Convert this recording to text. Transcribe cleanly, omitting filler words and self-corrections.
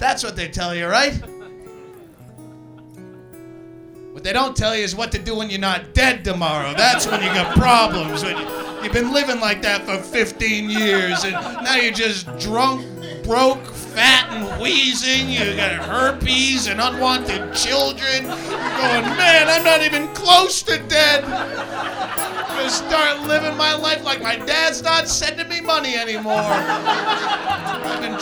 That's what they tell you, right? What they don't tell you is what to do when you're not dead tomorrow. That's when you got problems. When you've been living like that for 15 years, and now you're just drunk, broke, fat, and wheezing. You got herpes and unwanted children. You're going, man, I'm not even close to dead. I'm going to start living my life like my dad's not sending me money anymore. I've been